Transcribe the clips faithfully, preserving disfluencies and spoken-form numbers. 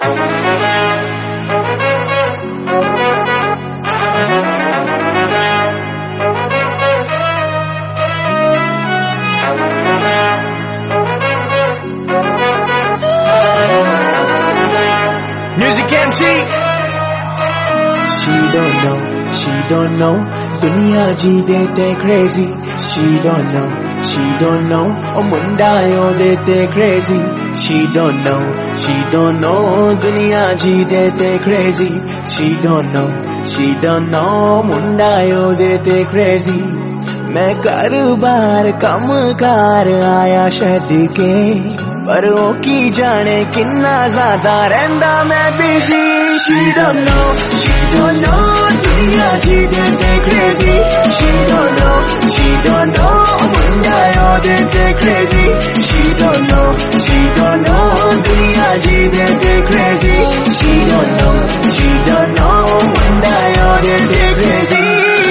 Music M C. She don't know, she don't know, दुनिया जी देते crazy. She don't know, she don't know, ओ मुंडा यो देते crazy. She don't know, she don't know, दुनिया जी देते crazy. She don't know, she don't know, मुंडा यो देते crazy. मैं कर बार कम car आया छड़ के, पर ओ की जाने किन्ना ज्यादा रहंदा मैं busy. She don't know, she don't know, दुनिया जी देते crazy. She don't know, she don't know, मुंडा यो देते crazy. She don't know, she don't know, दुनिया जी देते crazy. She don't know, she don't know, मुंडा यो देते crazy.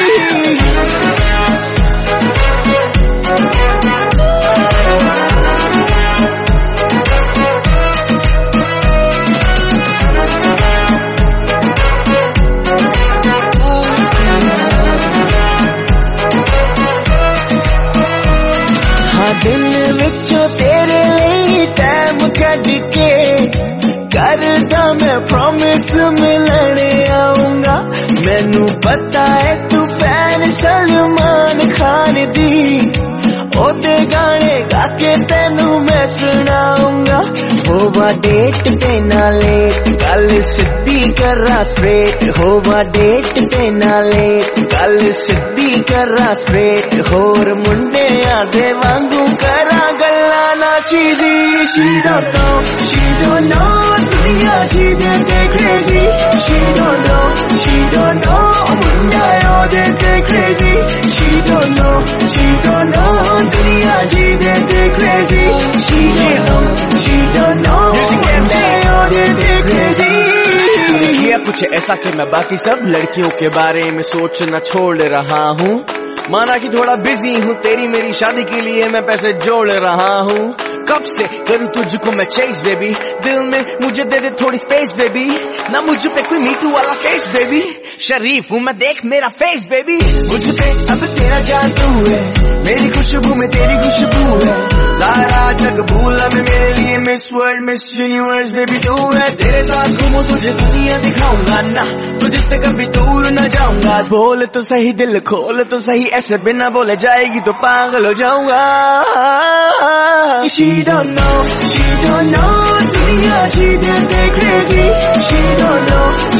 दिल विचों तेरे लिए टाइम कट के करदा मैं प्रॉमिस मिलने आऊंगा. मैनू पता है तू फैन सलमान खान दी, ओदे गाने गा के तेनू मैं सुनाऊंगा. होवा डेट पे ना लेट, गल सिद्धी करा स्ट्रेट. होवा डेट पे ना लेट, गल सिद्धी करा स्ट्रेट. होर मुंडे आधे वांगू करा गल्ला ना चीजी. She don't know, she don't know, दुनिया जी देते crazy. She don't know, she don't know, मुंडा यो देते crazy. She don't know, she don't know, दुनिया जी देते crazy. She don't know, she don't know, मुंडा यो देते crazy. किया कुछ ऐसा कि मैं बाकी सब लड़कियों के बारे में सोचना छोड़ रहा हूँ. माना कि थोड़ा बिजी हूँ, तेरी मेरी शादी के लिए मैं पैसे जोड़ रहा हूँ. कब से करूँ तुझको मैं चेस बेबी, दिल में मुझे दे दे थोड़ी स्पेस बेबी. ना मुझ पे कोई मीटू वाला फेस बेबी, शरीफ हूँ मैं देख मेरा फेस बेबी. मुझ पे अब तेरा जादू है, मेरी खुशबू में तेरी खुशबू है. सारा जग भूला मैं मेरे लिए miss world miss universe baby तू है. तेरे साथ घूमूं तुझे दुनिया दिखाऊंगा ना, तुझसे कभी दूर न जाऊंगा. बोल तो सही दिल खोल तो सही, ऐसे बिना बोले जाएगी तो पागल हो जाऊंगा. She don't know, she don't know, दुनिया जी देते crazy. She don't know,